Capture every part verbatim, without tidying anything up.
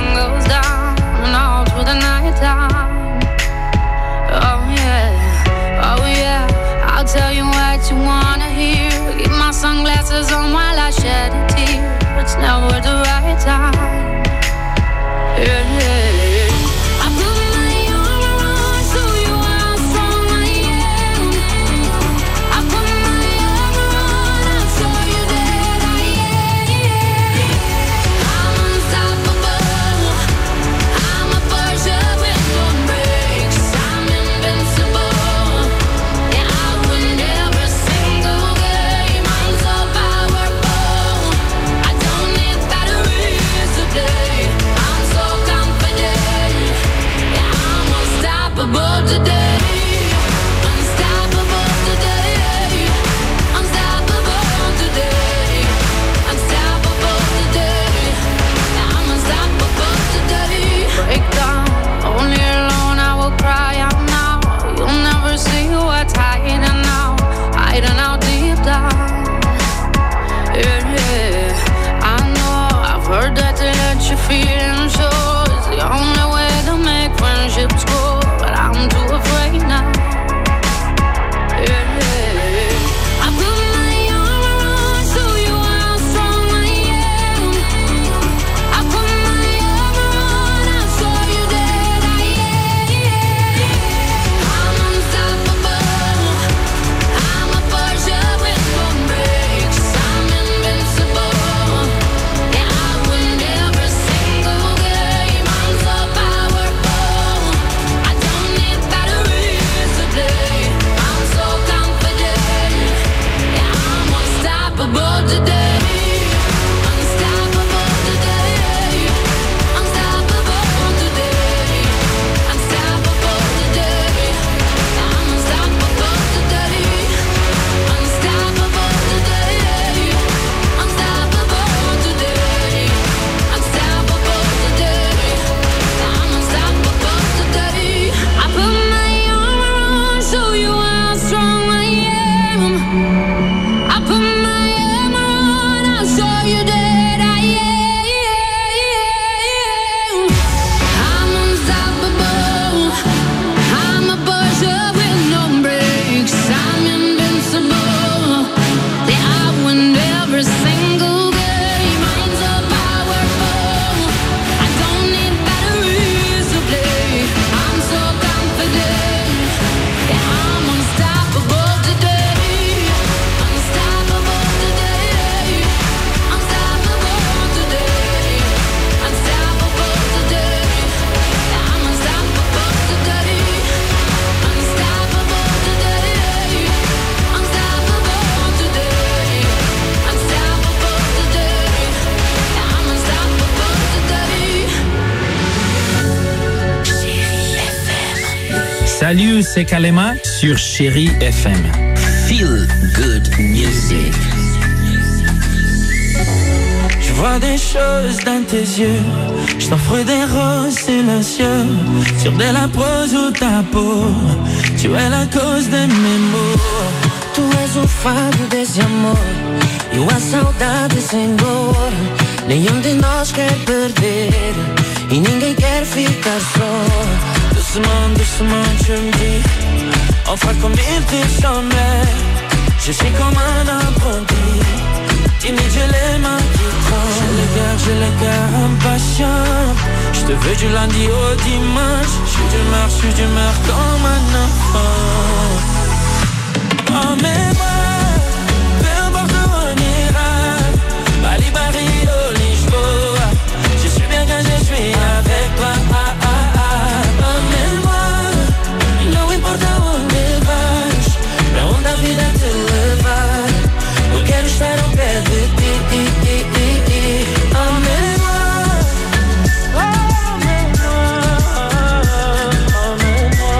sun goes down and all through the night time. Oh yeah, oh yeah, I'll tell you what you wanna hear. Keep my sunglasses on while I shed a tear. It's never the right time. Yeah, yeah. Feeling sure is the only way to make friendships grow, but I'm too afraid now. Yeah, yeah. I put my arm around, show you how strong I am. I put my arm around, I'll show you that I am. I'm unstoppable. I'm a Porsche with no brakes. I'm invincible. Yeah, I win every single game. I'm so powerful. I don't need batteries to play. I'm so confident. Yeah, I'm unstoppable today. Unstoppable today. Unstoppable today. Unstoppable today. I'm unstoppable today. Unstoppable today. Unstoppable today. Unstoppable today. I'm unstoppable today. I put my arm around, show you how strong I am. I put my arm around, I'll show you that I am. I'm unstoppable. I'm a Porsche with no brakes. I'm invincible. Yeah, I win every single game. I'm so powerful. I don't need batteries to play. I'm so confident. Yeah, I'm unstoppable today. Unstoppable today. Unstoppable today. Unstoppable today. Yeah, I'm unstoppable today. Unstoppable today. Unstoppable today. Unstoppable today. Yeah, I'm unstoppable today. Salut, c'est Kalema sur Chérie F M. Feel good music. Je vois des choses dans tes yeux. Je t'offre des roses silencieux sur de la prose ou ta peau. Tu es la cause de mes maux. Tu és o fado desse amor e a saudade sem dor. Nenhum de nós quer perder e ninguém quer ficar só. Doucement, doucement, tu me dis enfin comme il te semblait. Je suis comme un apprenti. Timide, j'ai les mains qui tremblent. J'ai le cœur, j'ai le cœur impatient. Je te veux du lundi au dimanche. Je suis d'humeur, je suis d'humeur comme un enfant. Emmène-moi, peu importe où on ira. Bali, Barrio, Lisboa. Je suis bien quand je suis avec toi. Ah, ah, ah. Emmène-moi, não importa onde vais, pra onde a vida te levar. Eu quero estar ao pé de ti. Emmène-moi, emmène-moi, emmène-moi,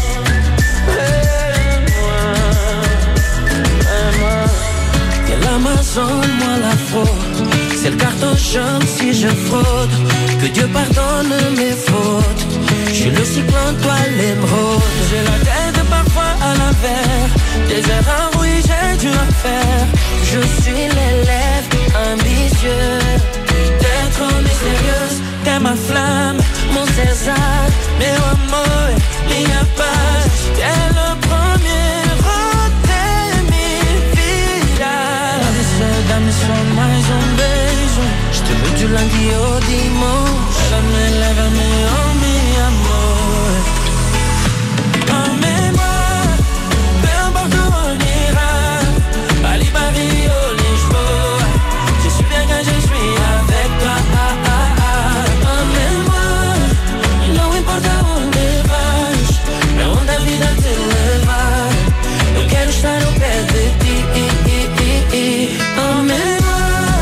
aime-moi, aime-moi. Que l'Amazone, moi la fraude. C'est le carton jaune si je fraude. Que Dieu pardonne mes fautes. Je suis le cyclone, toi l'émeraude. J'ai la tête parfois à l'envers. Des erreurs, oui, j'ai dû en faire. Je suis l'élève ambitieux. T'es trop mystérieuse, é ma flamme, mon César, meu amor, minha paz. Quero o primeiro até me virar. Dá-me só, dá-me só mais um beijo. Je te veux du lundi au dimanche. Lève-me, lève-me, oh meu amor. Emmène-moi, peu importe où on ira. Bali, Paris ou Lisboa. Je suis bien quand je suis avec toi. Emmène-moi, não importa onde vais, pra onde a vida te levar. Eu quero estar ao pé de ti. Emmène-moi.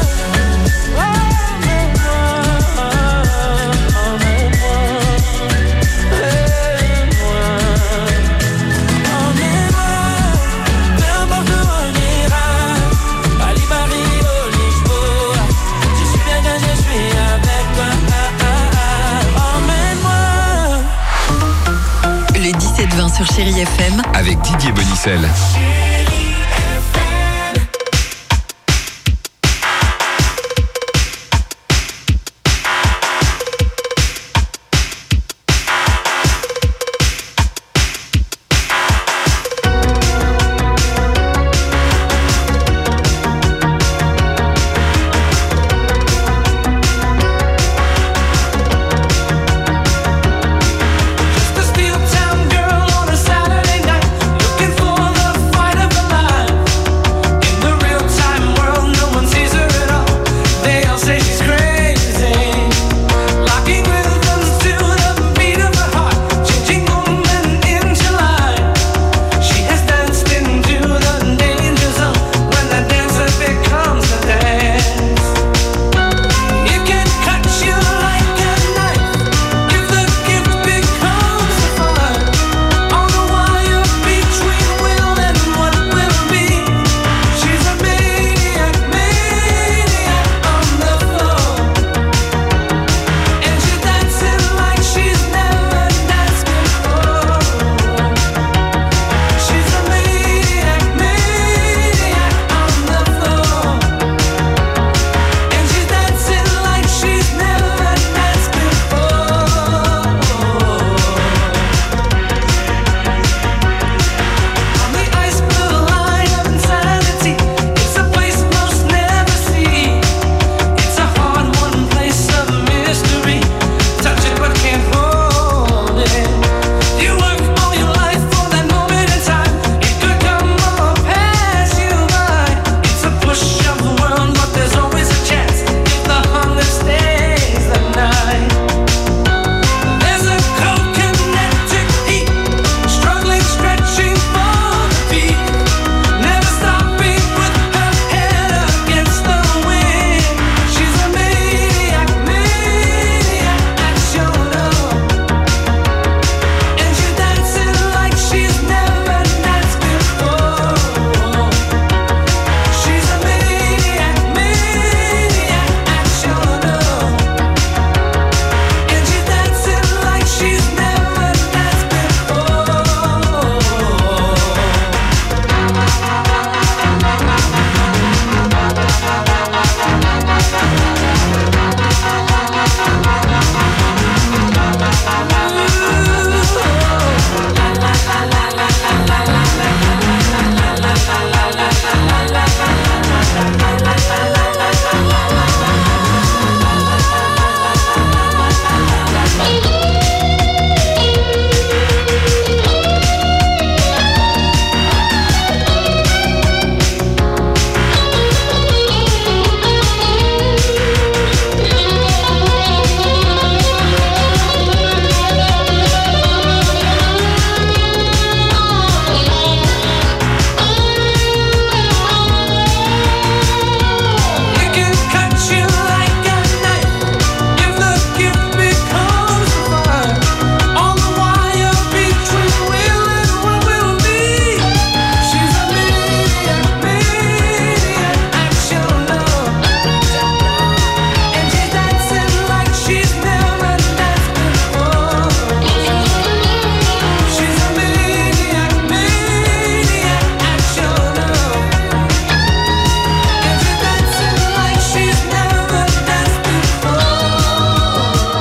dix-sept vingt sur Chérie F M avec Didier Bonicel. Just a steel town girl on a Saturday night, looking for the fight of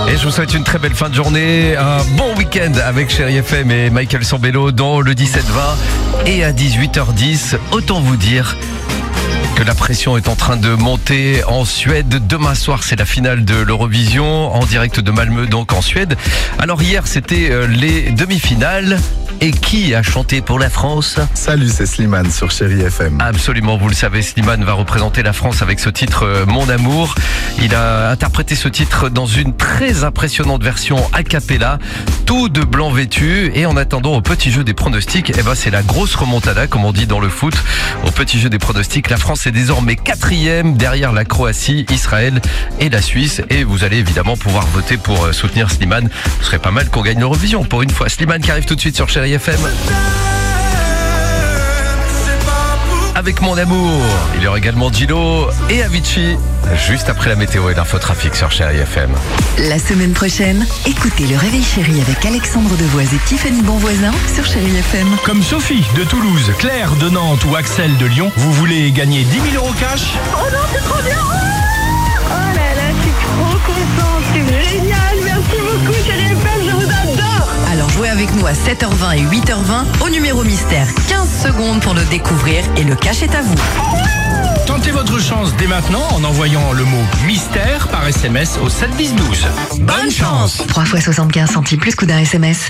Et je vous souhaite une très belle fin de journée, un bon week-end avec Chérie F M et Michael Sambello dans le dix-sept vingt. Et à dix-huit heures dix, autant vous dire que la pression est en train de monter en Suède. Demain soir, c'est la finale de l'Eurovision, en direct de Malmö, donc en Suède. Alors hier, c'était les demi-finales. Et qui a chanté pour la France? Salut, c'est Slimane sur Chérie F M. Absolument, vous le savez, Slimane va représenter la France avec ce titre « Mon amour ». Il a interprété ce titre dans une très impressionnante version a cappella, tout de blanc vêtu. Et en attendant au petit jeu des pronostics, eh ben c'est la grosse remontada, comme on dit dans le foot. Au petit jeu des pronostics, la France est désormais quatrième derrière la Croatie, Israël et la Suisse. Et vous allez évidemment pouvoir voter pour soutenir Slimane. Ce serait pas mal qu'on gagne l'Eurovision pour une fois. Slimane qui arrive tout de suite sur Chérie F M. Avec Mon amour, il y aura également Gilo et Avicii, juste après la météo et l'infotrafic sur Chérie F M. La semaine prochaine, écoutez le Réveil Chéri avec Alexandre Devoise et Tiffany Bonvoisin sur Chérie F M. Comme Sophie de Toulouse, Claire de Nantes ou Axel de Lyon, vous voulez gagner dix mille euros cash? Oh non, c'est trop bien! Oh là là, je suis trop contente, c'est génial, merci beaucoup Chérie F M, je vous adore! Alors jouez avec nous à sept heures vingt et huit heures vingt au numéro mystère. quinze secondes pour le découvrir et le cash est à vous. Tentez votre chance dès maintenant en envoyant le mot mystère par S M S au sept dix douze. Bonne chance! trois fois soixante-quinze centimes plus coût d'un S M S.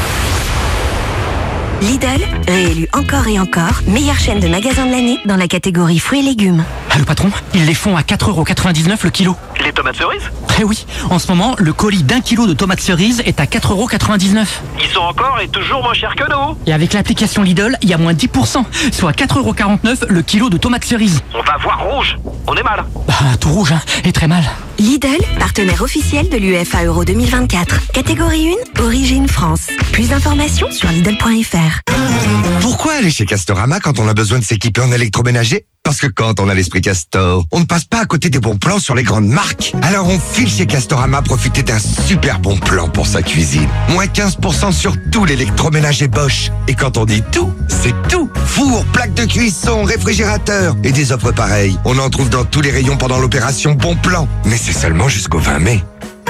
Lidl, réélu encore et encore, meilleure chaîne de magasins de l'année dans la catégorie fruits et légumes. Ah, le patron, ils les font à quatre euros quatre-vingt-dix-neuf le kilo. Les tomates cerises? Eh oui, en ce moment, le colis d'un kilo de tomates cerises est à quatre euros quatre-vingt-dix-neuf. Ils sont encore et toujours moins chers que nous. Et avec l'application Lidl, il y a moins dix pour cent, soit quatre euros quarante-neuf le kilo de tomates cerises. On va voir rouge, on est mal. Bah, tout rouge, hein, et très mal. Lidl, partenaire officiel de l'U F A Euro deux mille vingt-quatre. Catégorie un, origine France. Plus d'informations sur Lidl point F R. Pourquoi aller chez Castorama quand on a besoin de s'équiper en électroménager? Parce que quand on a l'esprit Castor, on ne passe pas à côté des bons plans sur les grandes marques. Alors on file chez Castorama profiter d'un super bon plan pour sa cuisine. Moins quinze pour cent sur tout l'électroménager Bosch. Et quand on dit tout, c'est tout. Four, plaque de cuisson, réfrigérateur et des offres pareilles. On en trouve dans tous les rayons pendant l'opération Bon Plan. Mais c'est seulement jusqu'au vingt mai.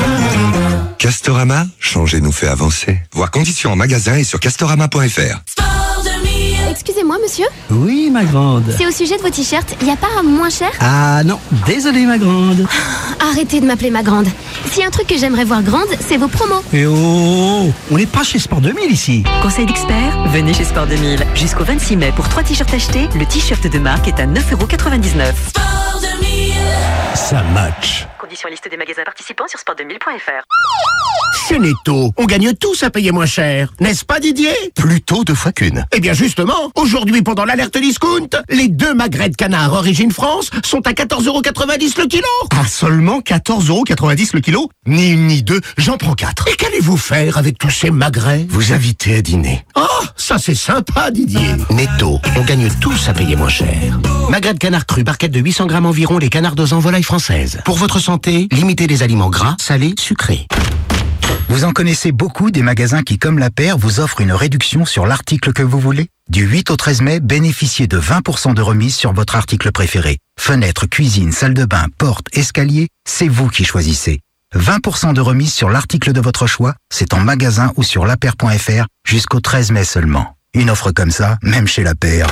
Castorama, changer nous fait avancer. Voir conditions en magasin et sur castorama point F R. Excusez-moi, monsieur? Oui, ma grande. C'est au sujet de vos t-shirts. Il n'y a pas un moins cher? Ah non, désolé, ma grande. Arrêtez de m'appeler ma grande. S'il y a un truc que j'aimerais voir grande, c'est vos promos. Et oh, on n'est pas chez Sport deux mille ici. Conseil d'expert, venez chez Sport deux mille. Jusqu'au vingt-six mai, pour trois t-shirts achetés, le t-shirt de marque est à neuf euros quatre-vingt-dix-neuf. Sport deux mille. Ça match. Conditions liste des magasins participants sur sport deux mille point F R. Chez Netto, on gagne tous à payer moins cher. N'est-ce pas, Didier? Plutôt deux fois qu'une. Eh bien justement, aujourd'hui pendant l'alerte discount, les deux magrets de canard Origine France sont à quatorze euros quatre-vingt-dix le kilo. Ah, seulement quatorze euros quatre-vingt-dix le kilo? Ni une ni deux, j'en prends quatre. Et qu'allez-vous faire avec tous ces magrets? Vous invitez à dîner. Oh, ça c'est sympa, Didier. Netto, on gagne tous à payer moins cher. Magret de canard cru, barquette de huit cents grammes environ, les canards en volaille française. Pour votre santé, limitez les aliments gras, salés, sucrés. Vous en connaissez beaucoup des magasins qui, comme La Paire, vous offrent une réduction sur l'article que vous voulez? Du huit au treize mai, bénéficiez de vingt pour cent de remise sur votre article préféré. Fenêtre, cuisine, salle de bain, porte, escalier, c'est vous qui choisissez. vingt pour cent de remise sur l'article de votre choix, c'est en magasin ou sur lapaire point F R jusqu'au treize mai seulement. Une offre comme ça, même chez La Paire,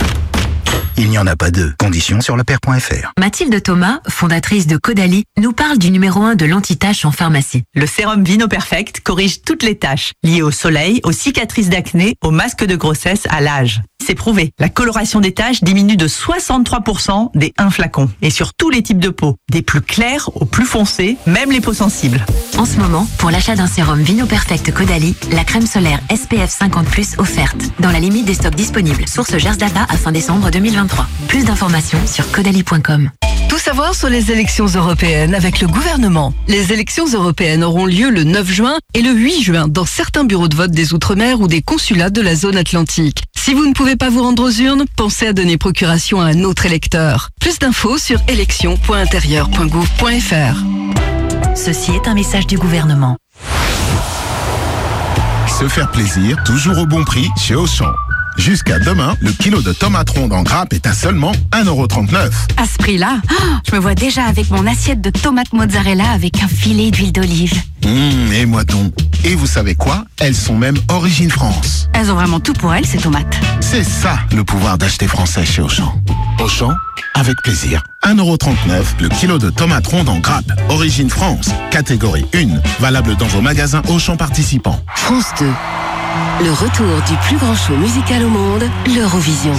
il n'y en a pas deux. Conditions sur lapaire point F R. Mathilde Thomas, fondatrice de Caudalie, nous parle du numéro un de l'anti-tache en pharmacie. Le sérum Vino Perfect corrige toutes les taches liées au soleil, aux cicatrices d'acné, aux masques de grossesse, à l'âge. C'est prouvé. La coloration des taches diminue de soixante-trois pour cent des un flacon. Et sur tous les types de peau. Des plus clairs aux plus foncés, même les peaux sensibles. En ce moment, pour l'achat d'un sérum Vino Perfect Caudalie, la crème solaire S P F cinquante plus offerte. Dans la limite des stocks disponibles. Source Gers Data à fin décembre deux mille vingt-trois. Plus d'informations sur caudalie point com. Tout savoir sur les élections européennes avec le gouvernement. Les élections européennes auront lieu le neuf juin et le huit juin dans certains bureaux de vote des Outre-mer ou des consulats de la zone atlantique. Si vous ne pouvez pas vous rendre aux urnes, pensez à donner procuration à un autre électeur. Plus d'infos sur élections point intérieur point gouv point F R. Ceci est un message du gouvernement. Se faire plaisir, toujours au bon prix chez Auchan. Jusqu'à demain, le kilo de tomates rondes en grappe est à seulement un euro trente-neuf. À ce prix-là, oh, je me vois déjà avec mon assiette de tomates mozzarella avec un filet d'huile d'olive. Mmh, et moi donc. Et vous savez quoi? Elles sont même Origine France. Elles ont vraiment tout pour elles, ces tomates. C'est ça, le pouvoir d'acheter français chez Auchan. Auchan, avec plaisir. un euro trente-neuf, le kilo de tomates rondes en grappe. Origine France, catégorie un. Valable dans vos magasins Auchan participants. France deux. Le retour du plus grand show musical au monde, l'Eurovision.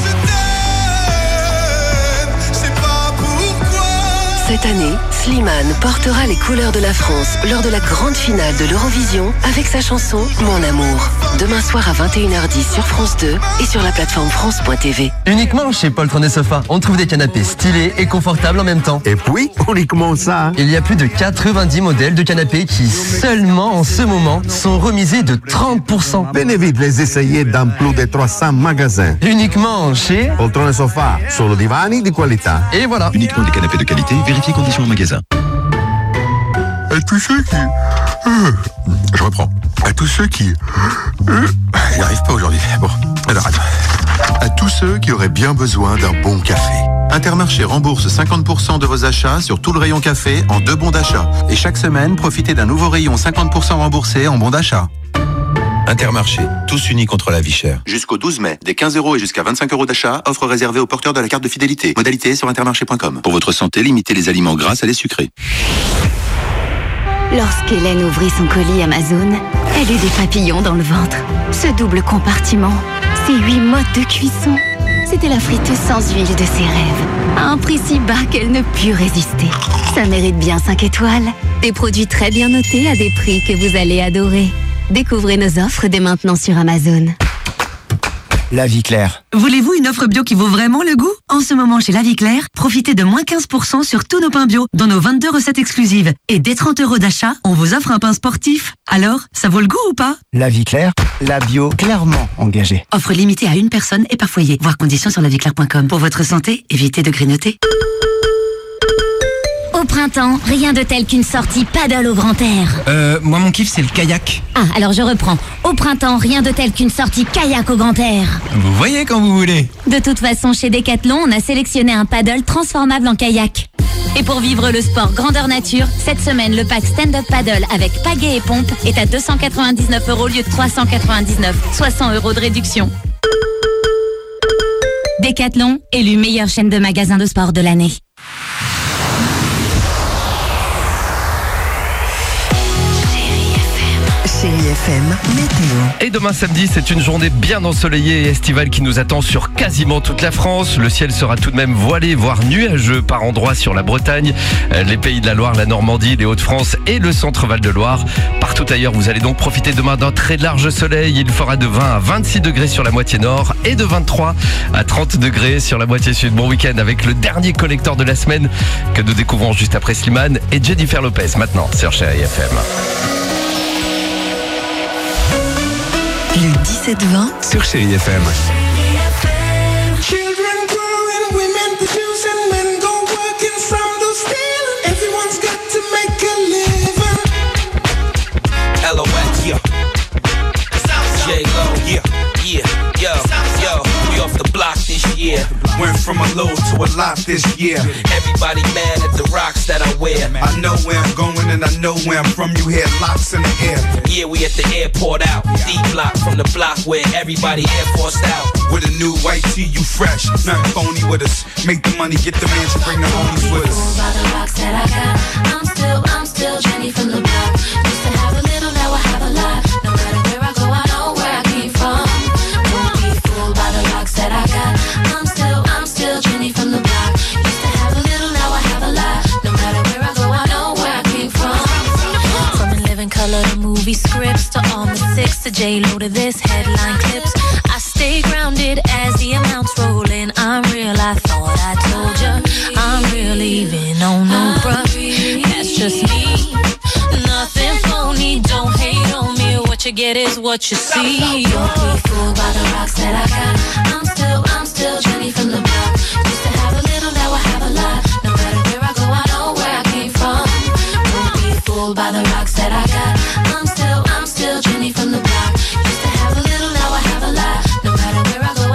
Cette année, Slimane portera les couleurs de la France lors de la grande finale de l'Eurovision avec sa chanson Mon Amour. Demain soir à vingt et une heures dix sur France deux et sur la plateforme France point T V. Uniquement chez Poltron et Sofa, on trouve des canapés stylés et confortables en même temps. Et puis, uniquement ça. Il y a plus de quatre-vingt-dix modèles de canapés qui, seulement en ce moment, sont remisés de trente pour cent. Venez vite les essayer dans plus de trois cents magasins. Uniquement chez Poltron et Sofa, solo divani di qualità. Et voilà. Uniquement des canapés de qualité, vérifiez conditions en magasin. À tous ceux qui... Euh, je reprends. À tous ceux qui... Euh, J'y arrive pas aujourd'hui. Bon, alors attends. À tous ceux qui auraient bien besoin d'un bon café. Intermarché rembourse cinquante pour cent de vos achats sur tout le rayon café en deux bons d'achat. Et chaque semaine, profitez d'un nouveau rayon cinquante pour cent remboursé en bons d'achat. Intermarché, tous unis contre la vie chère. Jusqu'au douze mai, des quinze euros et jusqu'à vingt-cinq euros d'achat, offre réservée aux porteurs de la carte de fidélité. Modalité sur intermarché point com. Pour votre santé, limitez les aliments gras à les sucrés. Lorsqu'Hélène ouvrit son colis Amazon, elle eut des papillons dans le ventre. Ce double compartiment, ces huit modes de cuisson, c'était la friteuse sans huile de ses rêves. À un prix si bas qu'elle ne put résister. Ça mérite bien cinq étoiles. Des produits très bien notés à des prix que vous allez adorer. Découvrez nos offres dès maintenant sur Amazon. La Vie Claire. Voulez-vous une offre bio qui vaut vraiment le goût? En ce moment, chez La Vie Claire, profitez de moins quinze pour cent sur tous nos pains bio, dans nos vingt-deux recettes exclusives. Et dès trente euros d'achat, on vous offre un pain sportif. Alors, ça vaut le goût ou pas? La Vie Claire, la bio clairement engagée. Offre limitée à une personne et par foyer. Voir conditions sur la vie claire point com. Pour votre santé, évitez de grignoter. Au printemps, rien de tel qu'une sortie paddle au grand air. Euh, moi mon kiff c'est le kayak. Ah, alors je reprends. Au printemps, rien de tel qu'une sortie kayak au grand air. Vous voyez quand vous voulez. De toute façon, chez Decathlon, on a sélectionné un paddle transformable en kayak. Et pour vivre le sport grandeur nature, cette semaine, le pack stand-up paddle avec pagaie et pompe est à deux cent quatre-vingt-dix-neuf euros au lieu de trois cent quatre-vingt-dix-neuf, soit cent euros de réduction. Decathlon, élu meilleure chaîne de magasins de sport de l'année. Chérie F M, météo. Et demain samedi, c'est une journée bien ensoleillée et estivale qui nous attend sur quasiment toute la France. Le ciel sera tout de même voilé, voire nuageux par endroits sur la Bretagne, les Pays de la Loire, la Normandie, les Hauts-de-France et le centre Val-de-Loire. Partout ailleurs, vous allez donc profiter demain d'un très large soleil. Il fera de vingt à vingt-six degrés sur la moitié nord et de vingt-trois à trente degrés sur la moitié sud. Bon week-end avec le dernier collecteur de la semaine que nous découvrons juste après Slimane et Jennifer Lopez maintenant sur Chérie F M. Le dix-sept vingt sur Chérie F M. L O X, yeah. J-Lo, yeah, yeah, yo, yo. We off the block this year. Went from a low to a lot this year. Everybody mad at the rocks that I wear. I know where I'm going and I know where I'm from. You hear locks in the air. Yeah, we at the airport out. D-block from the block where everybody Air Forced out. With a new white tee, you fresh. Nothing phony with us. Make the money, get the mansion, bring the homies with us. By the rocks that I got, I'm still, I'm still Jenny from the block. Used to have a little, now I have a lot. No matter where I go, I know where I came from. Don't be fooled by the rocks that I got. I'm still, I'm still Jenny from the block. Used to have a little, now I have a lot. No matter where I go, I know where I came from. From In Living Color to movie scripts to all the six to J-Lo to this headline clips. I stay grounded as the amounts roll in. I'm real, I thought I told ya. I'm real, even on no bruh. That's just me. Nothing phony, don't hate on me. What you get is what you see. Don't be fooled by the rocks that I got. I'm still, I'm still Jenny from the block. Used to have a little, now I have a lot. No matter where I go, I know where I came from. Don't be fooled by the rocks that I got. I'm still, I'm still Jenny from the block. Used to have a little, now I have a lot. No matter where I go,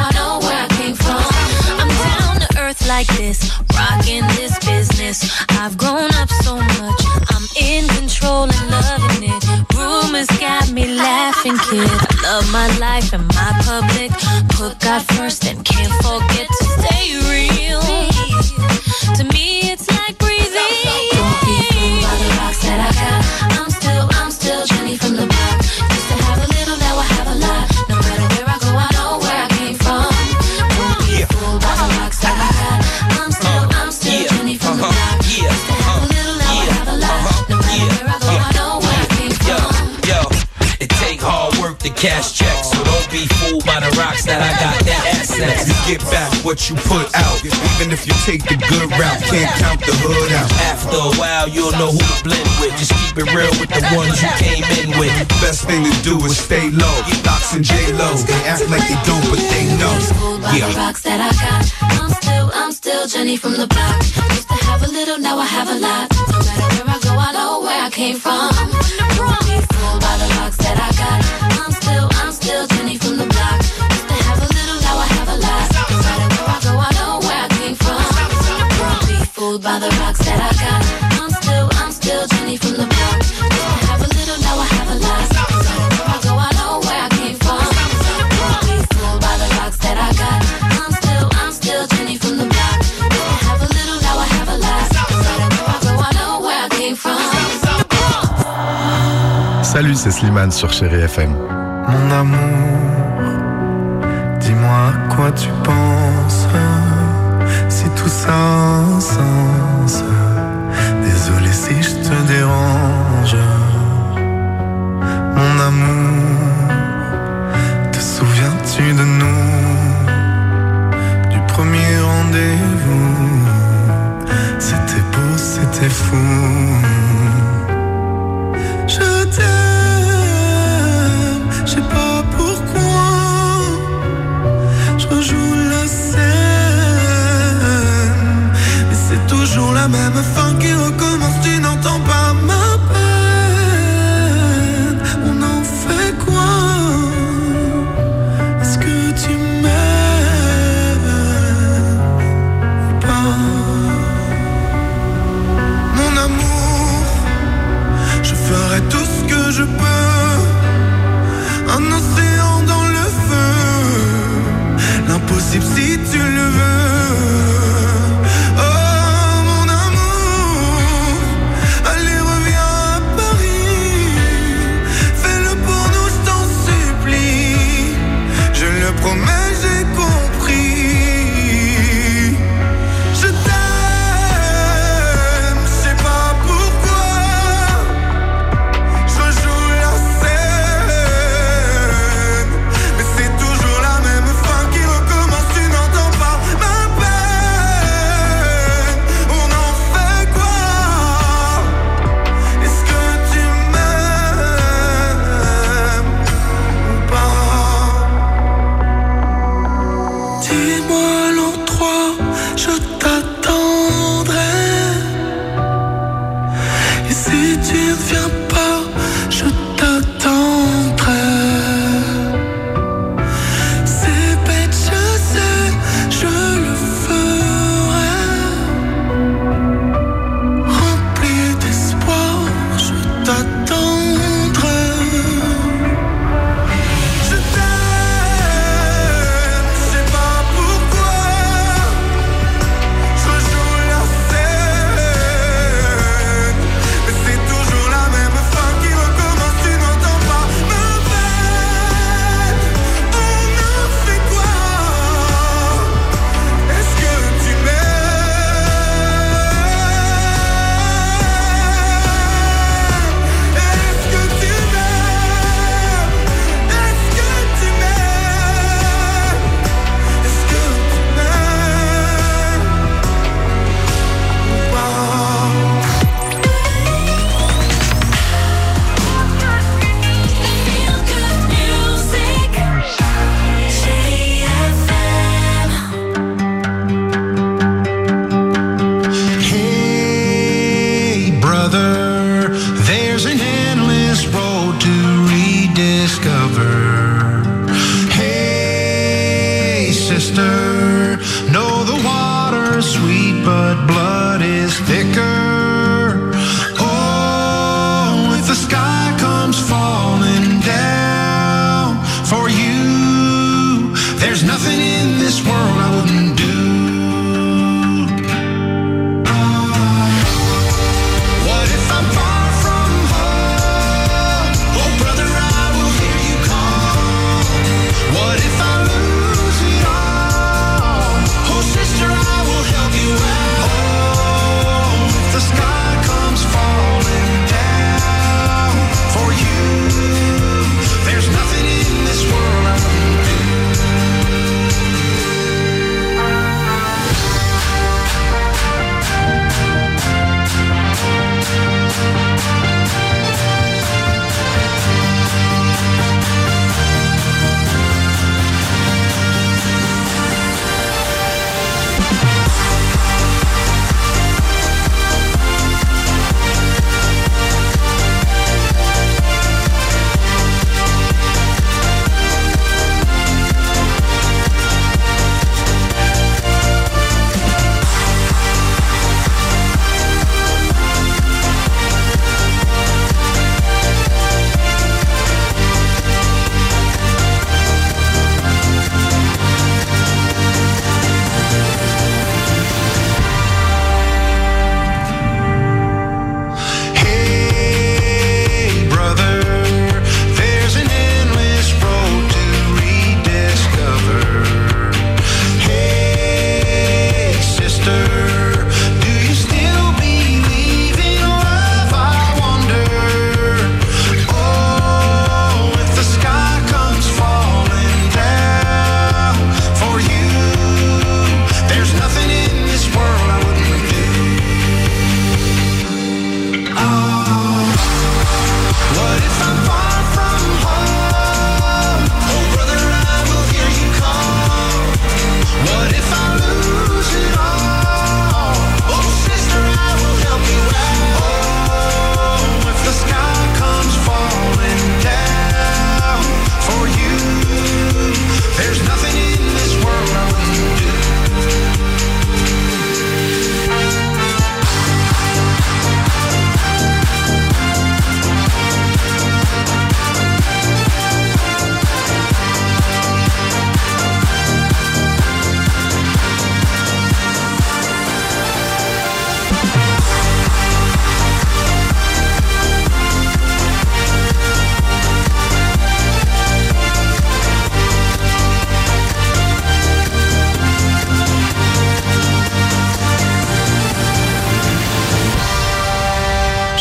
of my life and my public. Put God first and can't forget to stay real. To me, it's like breathing. Don't be fooled by the rocks that I got. I'm still, I'm still Jenny from the block. Used to have a little, now I have a lot. No matter where I go, I know where I came from. Don't be fooled by the rocks that I got. I'm still, I'm still Jenny from the block. Used to have a little, now I have a lot. No matter where I go, I know where I came from. Yo, it take hard work to cash checks, so don't be fooled by the rocks that I got. That assets. You get back what you put out, even if you take the good route. Can't count the hood out. After a while, you'll know who to blend with. Just keep it real with the ones you came in with. Best thing to do is stay low. Locks and J-Lo, they act like they don't, but they know. Yeah. The rocks that I got, I'm still, I'm still Jenny from the block. Used to have a little, now I have a lot. No matter where I go, I know where I came from. Don't be fooled by the rocks that I got. I'm still, I'm still Jenny from the block. Used to have a little, now I have a lot. No matter where I go, I know where I came from. Don't be fooled by the rocks that I got. I'm still, I'm still Jenny from the block. Used to have a little, now I have a lot. No matter where I go, I know where I came from. Don't be fooled by the rocks that I got. I'm still, I'm still Jenny from the block. Used to have a little, now I have a lot. No matter where I go, I know where I came from. Salut, c'est Slimane sur Chérie F M. Mon amour, dis-moi à quoi tu penses, si tout ça a un sens. Désolé si je te dérange. Mon amour, te souviens-tu de nous, du premier rendez-vous? C'était beau, c'était fou. Je t'aime, je sais pas pourquoi. Je rejoue la scène, mais c'est toujours la même fin qui recommence. Tu n'entends pas ma peine. On en fait quoi? Est-ce que tu m'aimes ou pas? Mon amour, je ferai tout ce que je peux. Un océan dans le feu, l'impossible si tu le veux. Oh mon amour, allez reviens à Paris. Fais-le pour nous, je t'en supplie. Je le promets, j'ai compris. Je t'aime, je sais pas pourquoi. Je joue la scène, mais c'est toujours la même fin qui recommence. Tu n'entends pas ma peine.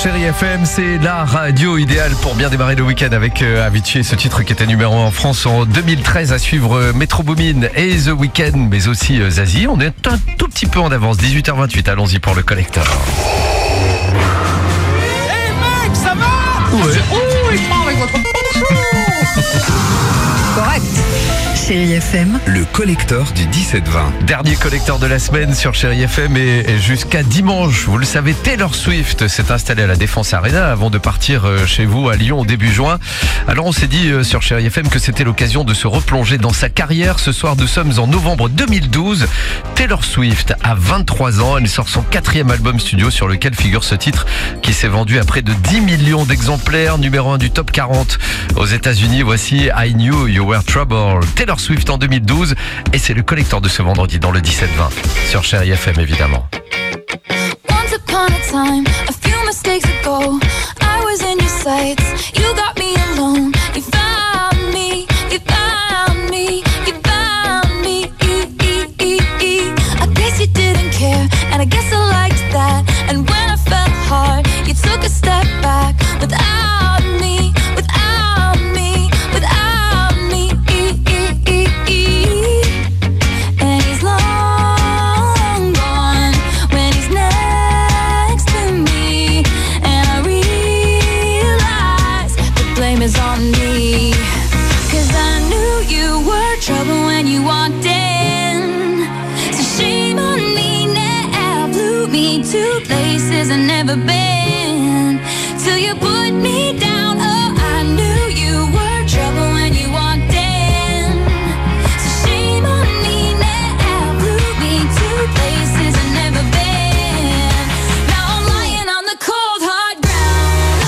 Chérie F M, c'est la radio idéale pour bien démarrer le week-end avec euh, Avicii, ce titre qui était numéro un en France en deux mille treize, à suivre euh, Metro Boomin et The Weeknd, mais aussi euh, Zazie. On est un tout petit peu en avance, dix-huit heures vingt-huit, allons-y pour le collector. Hey mec, ça va? Ouais. Oh, il prend avec votre poncho. Correct. Chérie F M. Le collector du dix-sept vingt. Dernier collecteur de la semaine sur Chérie F M et jusqu'à dimanche, vous le savez, Taylor Swift s'est installée à la Défense Arena avant de partir chez vous à Lyon au début juin. Alors on s'est dit sur Chérie F M que c'était l'occasion de se replonger dans sa carrière. Ce soir, nous sommes en novembre deux mille douze. Taylor Swift a vingt-trois ans. Elle sort son quatrième album studio sur lequel figure ce titre qui s'est vendu à près de dix millions d'exemplaires, numéro un du top quarante aux États-Unis. Voici I Knew You Were Trouble. Taylor Swift en deux mille douze, et c'est le collecteur de ce vendredi dans le dix-sept vingt sur Chérie F M évidemment. Once upon a time, a few mistakes ago, I was in your sights. You got me alone. You found me. You found me. You found me. I guess you didn't care, and I guess I liked that. And when I fell hard, you took a step back without me. Without me. Without me. And he's long gone when he's next to me. And I realize the blame is on me. Cause I knew you were trouble when you walked in. So shame on me now. Blew me to places I've never been. Till you put me down. Oh, I knew you were trouble when you walked in. So shame on me now. Blew me to places I've never been. Now I'm lying on the cold hard ground.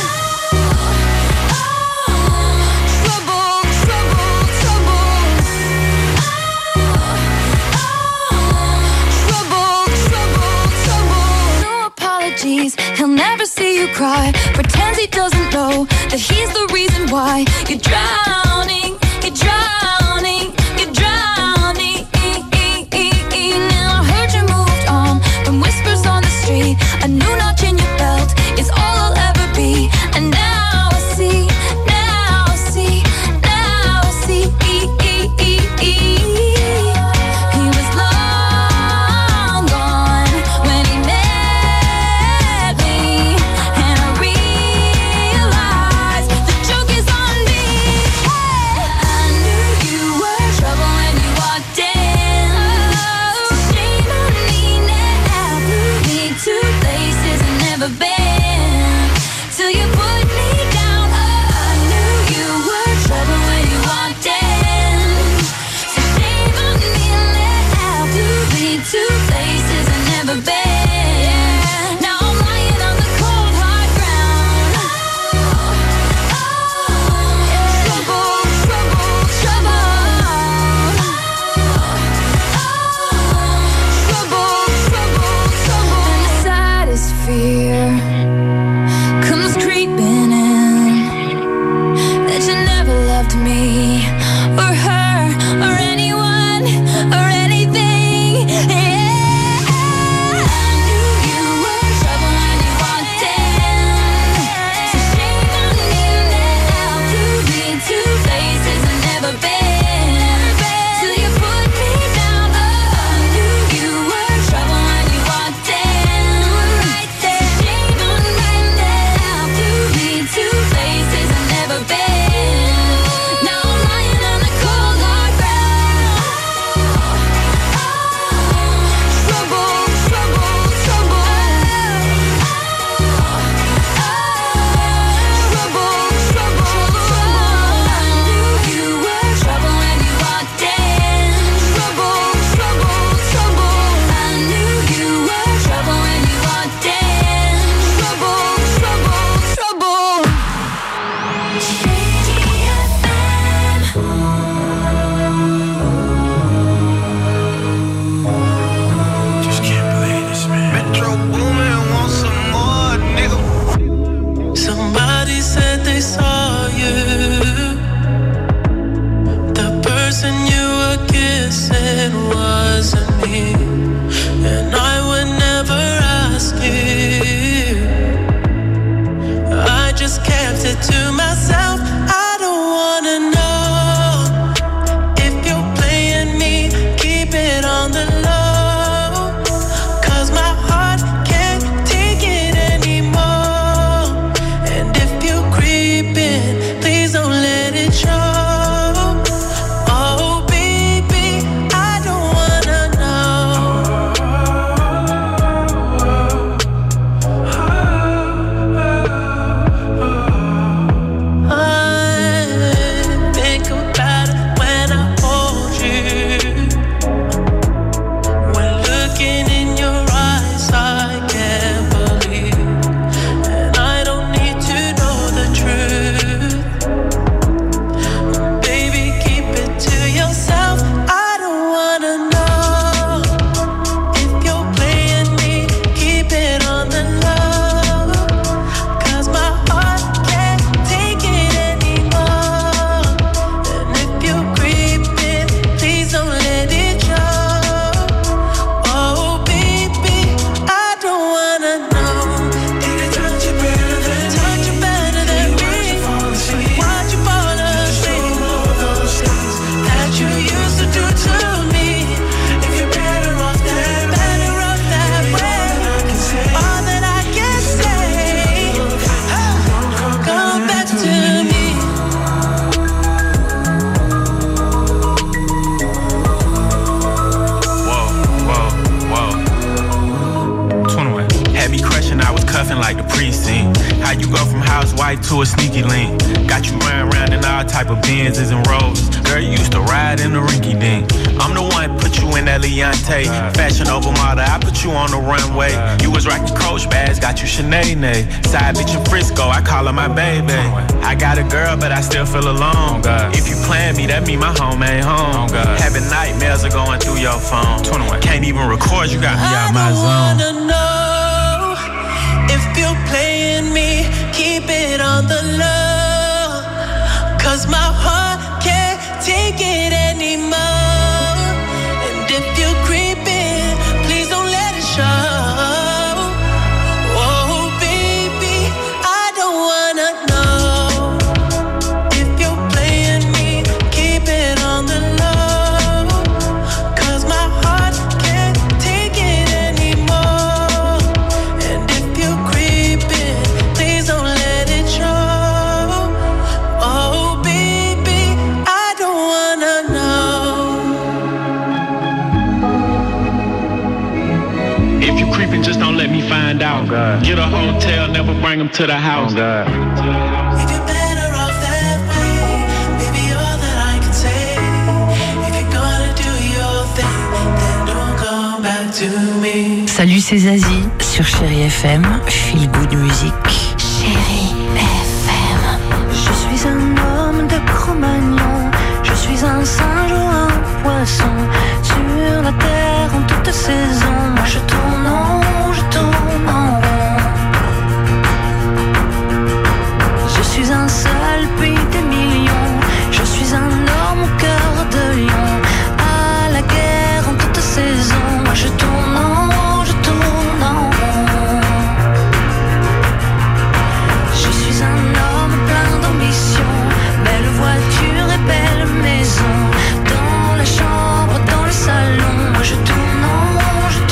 Oh, oh, trouble, trouble, trouble. Oh, oh, trouble, trouble, trouble. No apologies, he'll never see you cry. Pretends he doesn't know that he's the reason why you're drowning, you're drowning, you're drowning. Now I heard you moved on from whispers on the street. A new notch in your belt is all I'll ever be. And now I see, now I see, now I see. He was long gone when he met me. And I realized the joke is on me. I knew you were trouble when you walked in. So shame on me now. Blew me to places I've never been. Till you put me down. I knew you were trouble when you walked in. So shame on me now. Blew me to places I've never been. Now I'm lying on the cold hard ground. Oh, oh, trouble, trouble, trouble. Trouble, trouble, trouble. And the saddest fear comes creeping in, that you never loved me or her or anyone or anything. Yeah. I knew you were trouble when you walked in. So shame on me now. Blew me to places I've never been. Till you put me down. Oh, I knew you were trouble when you walked in. Right there. Shame on me now. Blew me to places I've never been. Now I'm to a sneaky link. Got you round round in all type of Benzes and Rolls. Girl, you used to ride in the rinky dink. I'm the one put you in that Leontay. Fashion over model, I put you on the runway. You was rocking Coach bags, got you Sinead. Side bitch in Frisco, I call her my baby. I got a girl, but I still feel alone. If you plan me, that mean my home ain't home. Having nightmares are going through your phone. Can't even record, you got me out my zone. I wanna know if you're playing me, keep it on the low. Cause my heart can't take it anymore. And if you're creeping, please don't let it show. Oh baby, I don't wanna know if you're playing me, keep it on the low. Cause my heart can't take it anymore. And if you're creeping, please don't let it show. Oh baby, I don't wanna know. If you creeping, just don't let me find out. Get a hotel, never bring them to the house. If you're better off that way, baby, all that I can say. If you're gonna do your thing, then don't come back to me. Salut, c'est Zazie sur Chérie F M. Feel good music. Chérie F M. Je suis un homme de Cro-Magnon. Je suis un singe ou un poisson. Sur la terre en toute saison. Moi je tourne en rond, je tourne en rond. Je suis un seul pays des millions. Je suis un homme au cœur de lion. À la guerre en toute saison. Moi je tourne en rond, je tourne en rond. Je suis un homme plein d'ambition. Belle voiture et belle maison. Dans la chambre, dans le salon. Moi je tourne en rond, je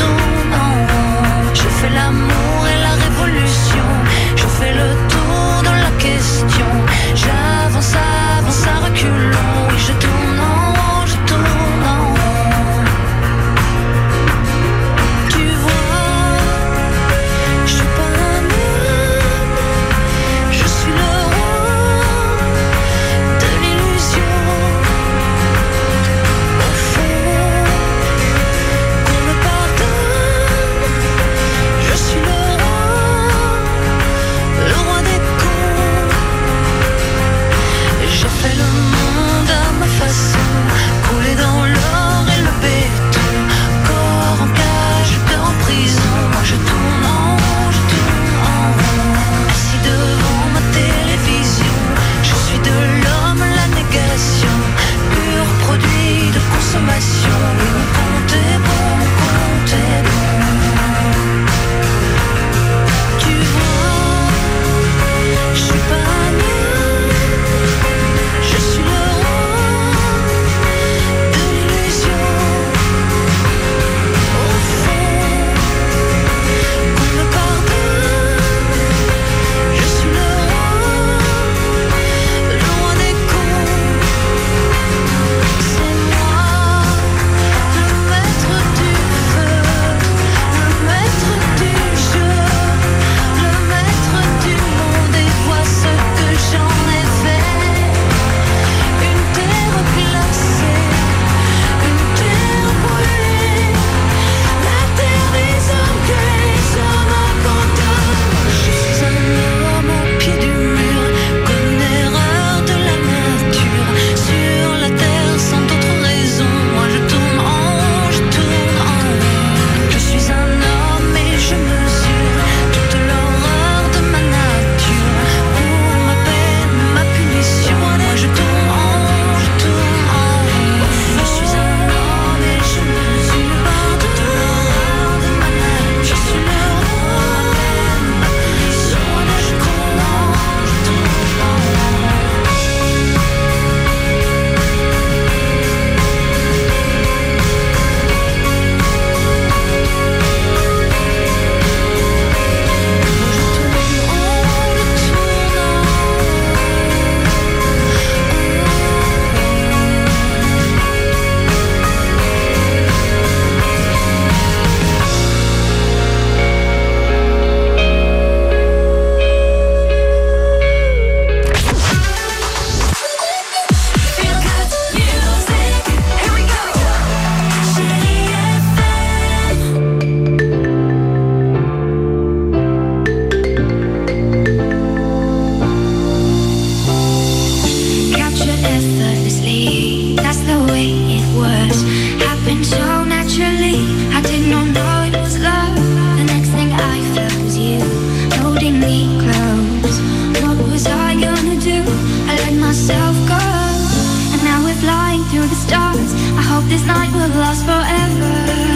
hope this night will last forever.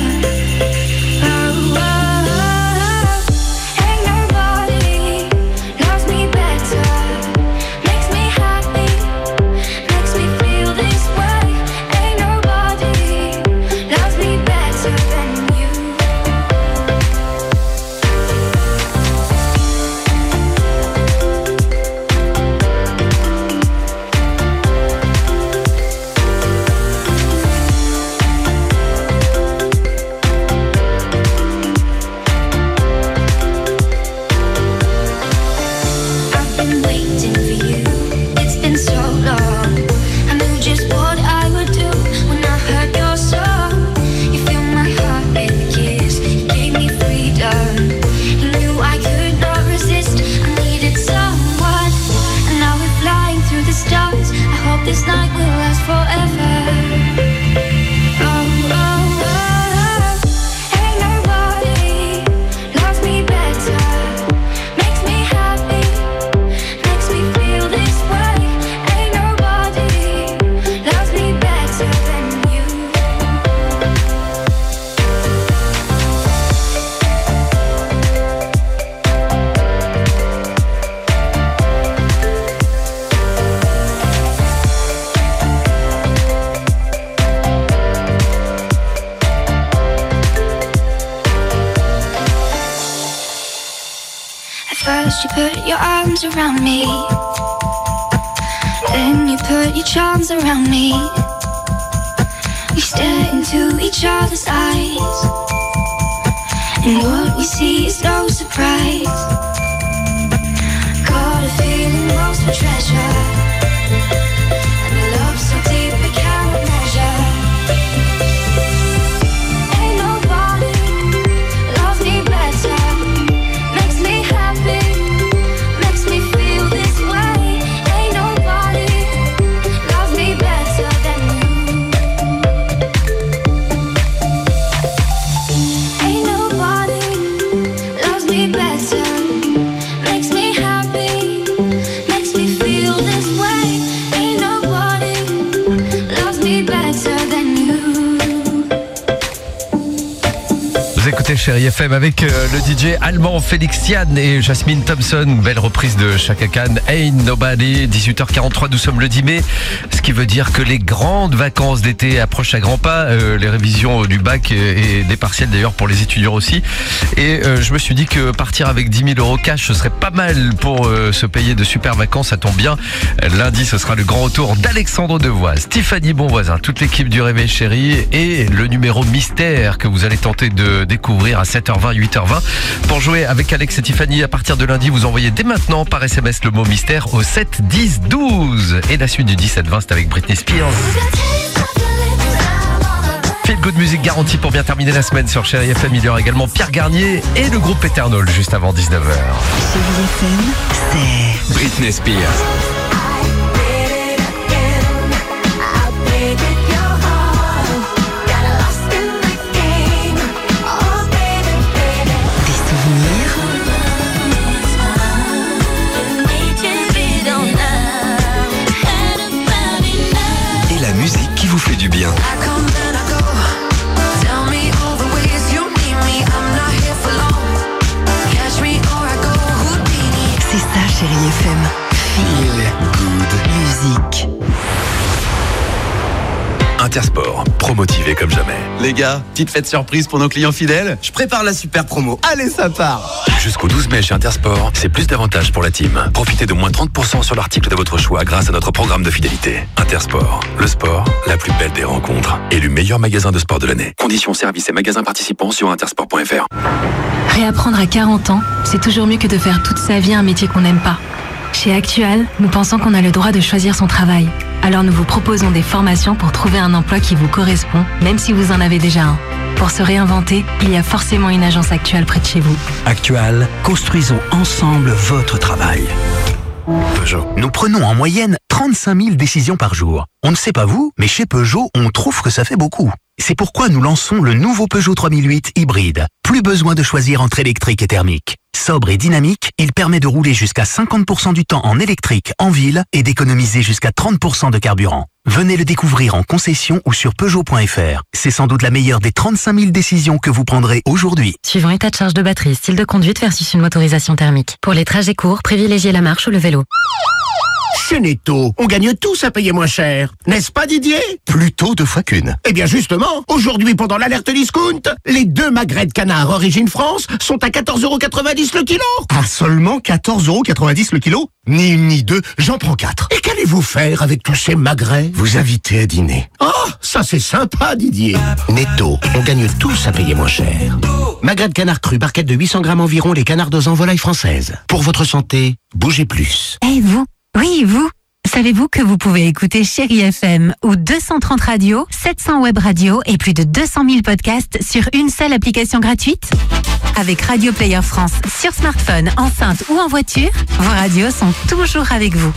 Oh, oh, oh. Ain't nobody loves me better. Makes me happy, makes me feel this way. Ain't nobody loves me better than you. I've been waiting for you. It's been so long. I knew just what I would do when I heard your song. You filled my heart with a kiss. You gave me freedom. You knew I could not resist. I needed someone, and now we're flying through the stars. I hope this night will last forever. Oh, oh, oh. Ain't nobody loves me better. Makes me happy, makes me feel this way. Ain't nobody loves me better than you. At first you put your arms around me, then you put your charms around me. We stare into each other's eyes, and what we see is no surprise. Got a feeling lost for treasure, and a love so deep we can't measure. Ain't nobody loves me better. Makes me happy, makes me feel this way. Ain't nobody loves me better than you. Ain't nobody loves me better. Makes me happy, makes me feel this way. Ain't nobody loves me better than you. Vous écoutez Chérie F M avec euh, le D J allemand Félix Yann et Jasmine Thompson. Belle reprise de Chaka Khan, Ain't Nobody. dix-huit heures quarante-trois, nous sommes le dix mai. Ce qui veut dire que les grandes vacances d'été approchent à grands pas. Euh, les révisions du bac et des partiels d'ailleurs pour les étudiants aussi. Et euh, je me suis dit que partir avec dix mille euros cash, ce serait pas mal pour euh, se payer de super vacances. Ça tombe bien. Lundi, ce sera le grand retour d'Alexandre Devoise, Stéphanie Bonvoisin, toute l'équipe du Réveil Chéri et le numéro mystère que vous allez tenter de découvrir à sept heures vingt, huit heures vingt. Pour jouer avec Alex et Tiffany, à partir de lundi, vous envoyez dès maintenant par S M S le mot mystère au sept dix douze. Et la suite du dix-sept vingt, c'est avec Britney Spears. Feel Good Music garantie pour bien terminer la semaine sur Chérie F M. Il y aura également Pierre Garnier et le groupe Eternal juste avant dix-neuf heures. Chérie F M, c'est Britney Spears. des souvenirs, Et la musique qui vous fait du bien. c'est ça Chérie F M. Feel Good Music. Intersport, promotivé comme jamais. Les gars, petite fête surprise pour nos clients fidèles. Je prépare la super promo. Allez, ça part. Jusqu'au douze mai chez Intersport, c'est plus d'avantages pour la team. Profitez de moins trente pour cent sur l'article de votre choix grâce à notre programme de fidélité. Intersport, le sport, la plus belle des rencontres. Élu meilleur magasin de sport de l'année. Conditions, services et magasins participants sur intersport point f r. Réapprendre à quarante ans, c'est toujours mieux que de faire toute sa vie un métier qu'on n'aime pas. Chez Actual, nous pensons qu'on a le droit de choisir son travail. Alors nous vous proposons des formations pour trouver un emploi qui vous correspond, même si vous en avez déjà un. Pour se réinventer, il y a forcément une agence Actual près de chez vous. Actual, construisons ensemble votre travail. Peugeot. Nous prenons en moyenne trente-cinq mille décisions par jour. On ne sait pas vous, mais chez Peugeot, on trouve que ça fait beaucoup. C'est pourquoi nous lançons le nouveau Peugeot trois mille huit hybride. Plus besoin de choisir entre électrique et thermique. Sobre et dynamique, il permet de rouler jusqu'à cinquante pour cent du temps en électrique en ville et d'économiser jusqu'à trente pour cent de carburant. Venez le découvrir en concession ou sur Peugeot point F R. C'est sans doute la meilleure des trente-cinq mille décisions que vous prendrez aujourd'hui. Suivant état de charge de batterie, style de conduite versus une motorisation thermique. Pour les trajets courts, privilégiez la marche ou le vélo. Chez Netto, on gagne tous à payer moins cher. N'est-ce pas, Didier? Plutôt deux fois qu'une. Eh bien justement, aujourd'hui pendant l'alerte discount, les deux magrets de canard origine France sont à quatorze euros quatre-vingt-dix le kilo. Ah, seulement quatorze euros quatre-vingt-dix le kilo? Ni une ni deux, j'en prends quatre. Et qu'allez-vous faire avec tous ces magrets? Vous invitez à dîner. Oh, ça c'est sympa, Didier. Netto, on gagne tous à payer moins cher. Magret de canard cru, barquette de huit cents grammes environ, les canardos en volaille française. Pour votre santé, bougez plus. Eh vous? Oui, vous? Savez-vous que vous pouvez écouter Chérie F M ou deux cent trente radios, sept cents web radios et plus de deux cent mille podcasts sur une seule application gratuite? Avec Radio Player France sur smartphone, enceinte ou en voiture, vos radios sont toujours avec vous.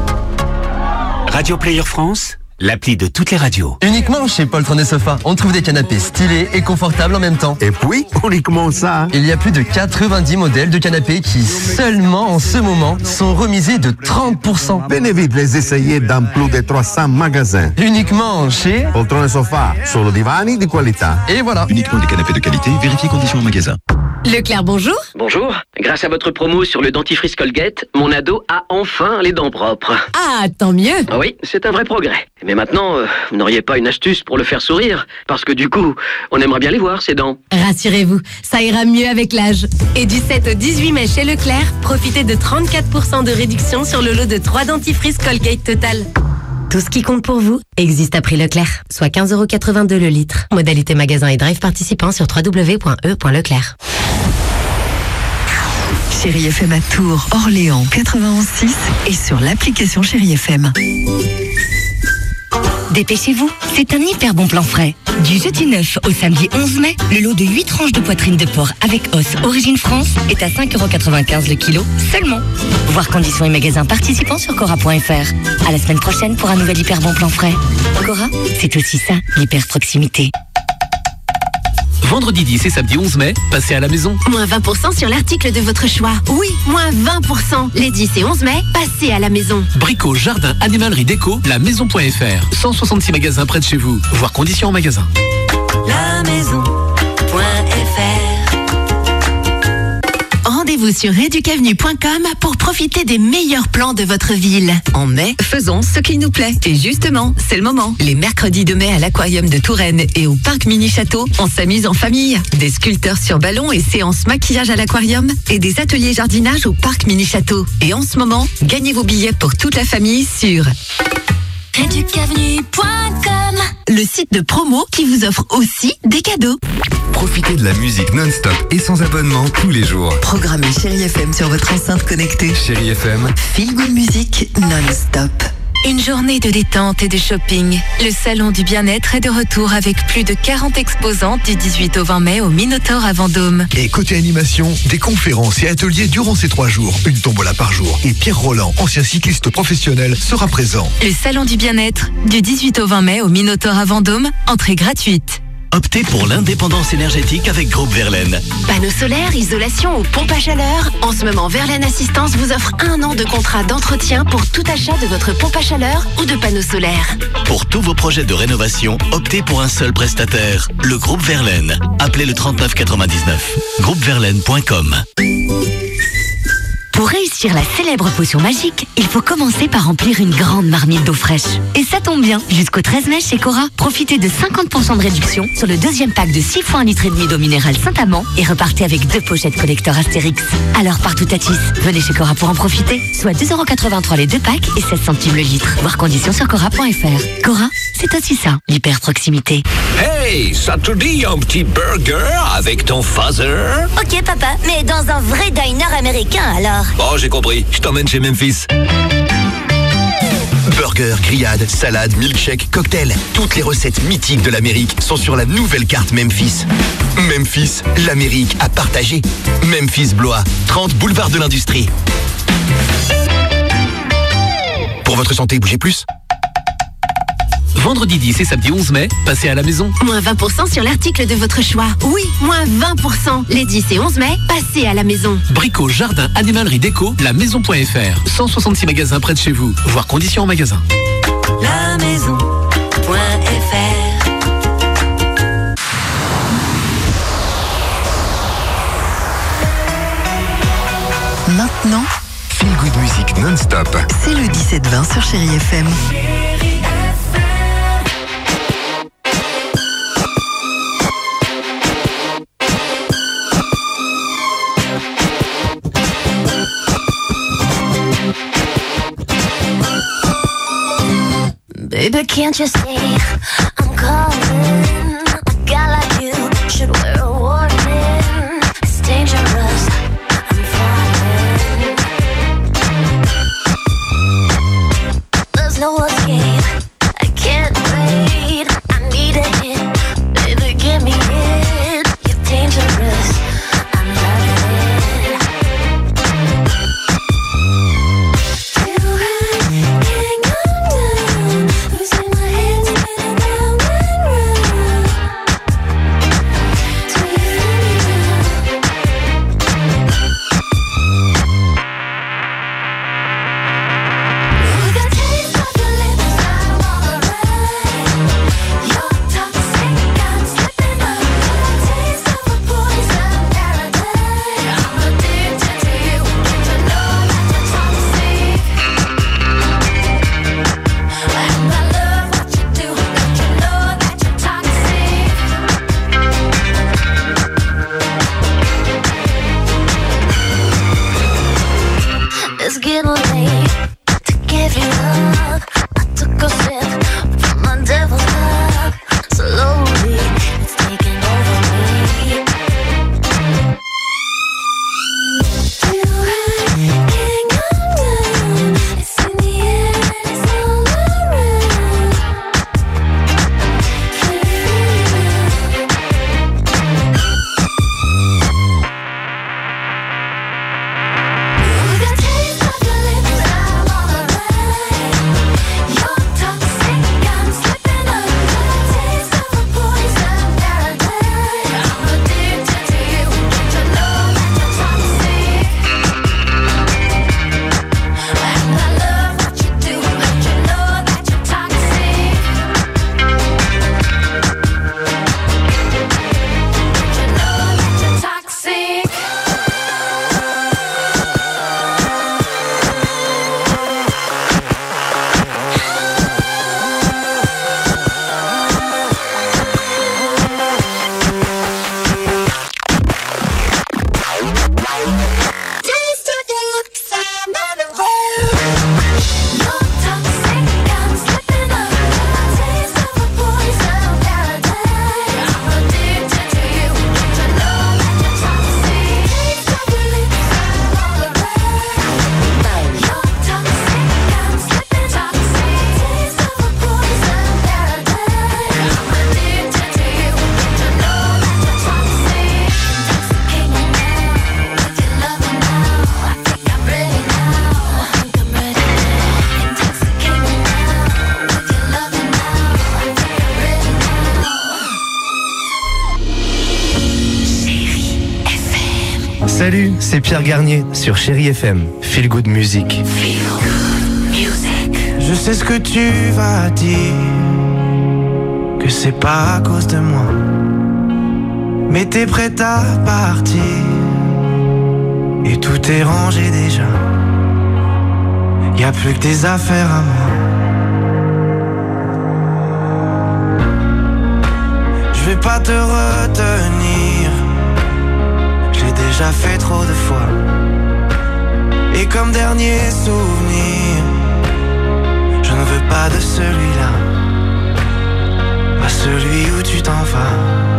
Radio Player France, l'appli de toutes les radios. Uniquement chez Poltron et Sofa, on trouve des canapés stylés et confortables en même temps. Et puis, uniquement ça. Il y a plus de quatre-vingt-dix modèles de canapés qui, seulement en ce moment, sont remisés de trente pour cent. Venez vite les essayer dans plus de trois cents magasins. Uniquement chez Poltron et Sofa, solo divani di qualità. Et voilà. Uniquement des canapés de qualité, vérifiez conditions en magasin. Leclerc, bonjour. Bonjour. Grâce à votre promo sur le dentifrice Colgate, mon ado a enfin les dents propres. Ah, tant mieux. Ah oui, c'est un vrai progrès. Mais maintenant, euh, vous n'auriez pas une astuce pour le faire sourire? Parce que du coup, on aimerait bien les voir, ces dents. Rassurez-vous, ça ira mieux avec l'âge. Et du sept au dix-huit mai chez Leclerc, profitez de trente-quatre pour cent de réduction sur le lot de trois dentifrices Colgate Total. Tout ce qui compte pour vous existe à prix Leclerc, soit quinze euros quatre-vingt-deux le litre. Modalité magasin et drive participant sur w w w point e point leclerc. Chérie F M à Tours, Orléans quatre-vingt-onze six et sur l'application Chérie F M. Dépêchez-vous, c'est un hyper bon plan frais. Du jeudi neuf au samedi onze mai, le lot de huit tranches de poitrine de porc avec os Origine France est à cinq euros quatre-vingt-quinze le kilo seulement. Voir conditions et magasins participants sur Cora point F R. À la semaine prochaine pour un nouvel hyper bon plan frais. Cora, c'est aussi ça, l'hyper proximité. Vendredi dix et samedi onze mai, passez à la maison. Moins vingt pour cent sur l'article de votre choix. Oui, moins vingt pour cent. Les dix et onze mai, passez à la maison. Brico, jardin, animalerie, déco, la maison point F R. cent soixante-six magasins près de chez vous. Voir conditions en magasin. La maison point F R. Rendez-vous sur educavenue point com pour profiter des meilleurs plans de votre ville. En mai, faisons ce qui nous plaît. Et justement, c'est le moment. Les mercredis de mai à l'aquarium de Touraine et au parc Mini-Château, on s'amuse en famille. Des sculpteurs sur ballon et séances maquillage à l'aquarium et des ateliers jardinage au parc Mini-Château. Et en ce moment, gagnez vos billets pour toute la famille sur educavenue point com, le site de promo qui vous offre aussi des cadeaux. Profitez de la musique non-stop et sans abonnement tous les jours. Programmez Chérie F M sur votre enceinte connectée. Chérie F M. Feel good music non-stop. Une journée de détente et de shopping. Le salon du bien-être est de retour avec plus de quarante exposants du dix-huit au vingt mai au Minotaur à Vendôme. Et côté animation, des conférences et ateliers durant ces trois jours. Une tombola par jour. Et Pierre Roland, ancien cycliste professionnel, sera présent. Le salon du bien-être du dix-huit au vingt mai au Minotaur à Vendôme. Entrée gratuite. Optez pour l'indépendance énergétique avec Groupe Verlaine. Panneaux solaires, isolation ou pompe à chaleur. En ce moment, Verlaine Assistance vous offre un an de contrat d'entretien pour tout achat de votre pompe à chaleur ou de panneaux solaires. Pour tous vos projets de rénovation, optez pour un seul prestataire, le Groupe Verlaine. Appelez le trente-neuf quatre-vingt-dix-neuf. groupe verlaine point com. Pour réussir la célèbre potion magique, il faut commencer par remplir une grande marmite d'eau fraîche. Et ça tombe bien, jusqu'au treize mai chez Cora, profitez de cinquante pour cent de réduction sur le deuxième pack de six fois un litre et demi d'eau minérale Saint-Amand et repartez avec deux pochettes collector Astérix. Alors partout à Tis, venez chez Cora pour en profiter. Soit deux euros quatre-vingt-trois les deux packs et seize centimes le litre. Voir conditions sur Cora point F R. Cora, c'est aussi ça, l'hyper proximité. Hey, ça te dit un petit burger avec ton father? Ok papa, mais dans un vrai diner américain alors. Oh, j'ai compris. Je t'emmène chez Memphis. Burger, grillade, salade, milkshake, cocktail. Toutes les recettes mythiques de l'Amérique sont sur la nouvelle carte Memphis. Memphis, l'Amérique à partager. Memphis Blois, trente boulevard de l'Industrie. Pour votre santé, bougez plus. Vendredi dix et samedi onze mai, passez à la maison. Moins vingt pour cent sur l'article de votre choix. Oui, moins vingt pour cent. Les dix et onze mai, passez à la maison. Brico, jardin, animalerie, déco, la maison.fr. cent soixante-six magasins près de chez vous. Voir conditions en magasin. La maison.fr. Maintenant, Feel Good Music non-stop. C'est le dix-sept vingt sur Chérie F M. Baby, can't you see I'm calling? A guy like you should wear a warning. It's dangerous, I'm falling. There's no escape, I can't wait. I need a hit, baby, give me it. You're dangerous, I'm loving it. You hang on down, losing my head, spinning round and round. Do you feel me now? With the taste of your lips, I'm all right. You're toxic, I'm slipping up. With the taste of a poison paradise. I'm addicted to you, don't you know that you're toxic? And I love what you do, don't you know that you're toxic? It's getting late to give you up. I took a sip from my devil's cup. Slowly, it's taking over me. You hang on down, it's in the air, it's all around. Can you feel it now? With the taste of your lips, I'm all right. You're toxic, I'm slipping up. With the taste of a poison paradise. I'm addicted to you, don't you know that you're toxic? And I love what you do, don't you know that you're toxic? Don't you know that you're toxic? Taste of your looks, I'm everywhere. You're toxic, I'm slipping up. The taste of a poison paradise. I'm addicted to you, don't you know that you're toxic? Taste of your lips, I'm all around. You're toxic, I'm slipping toxic. Taste of a poison paradise. I'm addicted to you, don't you know that you're toxic? Intoxicate me now with your loving now. I think I'm ready now. I think I'm ready now. Intoxicate me now with your loving now. I think I'm ready now. Chérie F M. Salut, c'est Pierre Garnier sur Chérie F M. Feel Good Music. Feel good music. Je sais ce que tu vas dire, que c'est pas à cause de moi. Mais t'es prête à partir, et tout est rangé déjà. Y a plus que tes affaires à moi. Je vais pas te retenir, j'ai déjà fait trop de fois. Et comme dernier souvenir, je ne veux pas de celui-là, pas celui où tu t'en vas.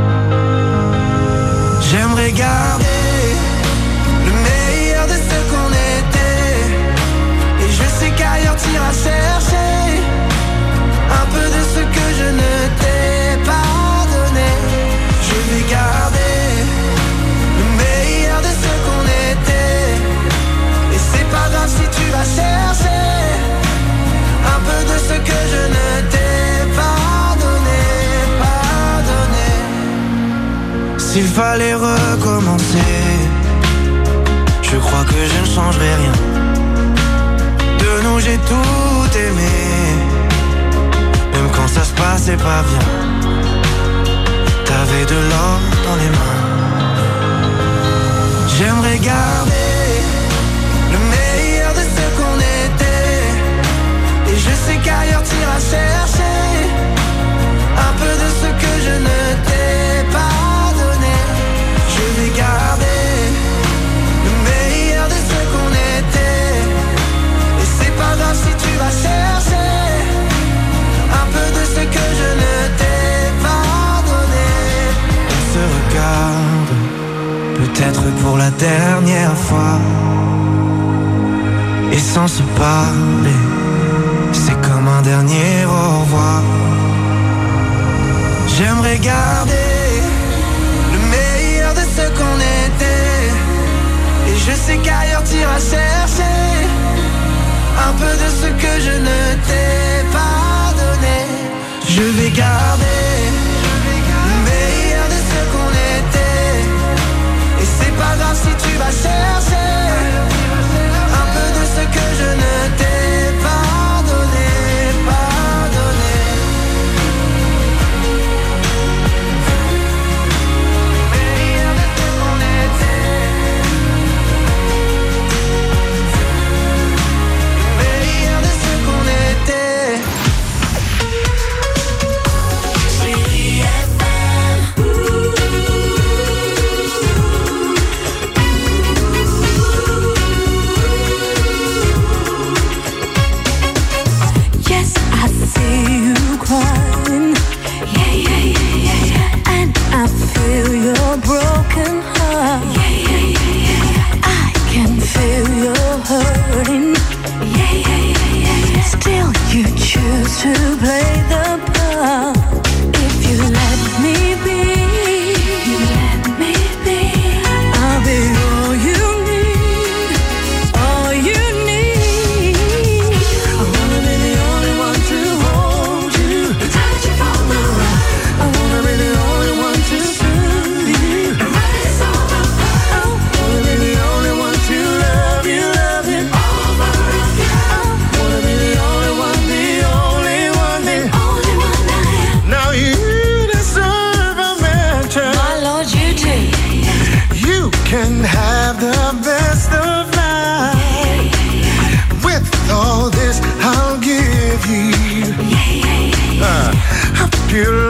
J'aimerais garder le meilleur de ce qu'on était, et je sais qu'ailleurs t'iras chercher un peu de ce que je ne t'ai pas donné. Je vais garder le meilleur de ce qu'on était, et c'est pas grave si tu vas chercher un peu de ce que je ne t'ai s'il fallait recommencer, je crois que je ne changerai rien. De nous j'ai tout aimé, même quand ça se passait pas bien. T'avais de l'or dans les mains. J'aimerais garder le meilleur de ce qu'on était, et je sais qu'ailleurs t'iras chercher un peu de ce que je ne t'ai pas donné. Je vais garder le meilleur de ce qu'on était, et c'est pas grave si tu vas chercher un peu de ce que je ne t'ai pas donné. On se regarde, peut-être pour la dernière fois, et sans se parler, c'est comme un dernier au revoir. J'aimerais garder le meilleur de ce qu'on était, et je sais qu'ailleurs t'iras chercher un peu de ce que je ne t'ai pas donné. Je vais garder le meilleur de ce qu'on était, et c'est pas grave si tu vas chercher un peu de ce que je ne t'ai pas donné, pas donné. Crying, yeah, yeah, yeah, yeah, yeah. And I feel your broken heart, yeah, yeah, yeah, yeah, yeah. I can feel your hurting, yeah, yeah, yeah, yeah, yeah. Still you choose to play the part. If you let me be, you let me be, I'll be all you need, all you need. I wanna be the only one to hold you, touch you from the right. I wanna be the only one to soothe you, raise all the fire. I wanna be the only one to love you, love you over again. I wanna be the only one, the only one, the only one I am. Now you deserve a mention, my Lord, you do. You can have the best of life. With all this I'll give you uh, a pure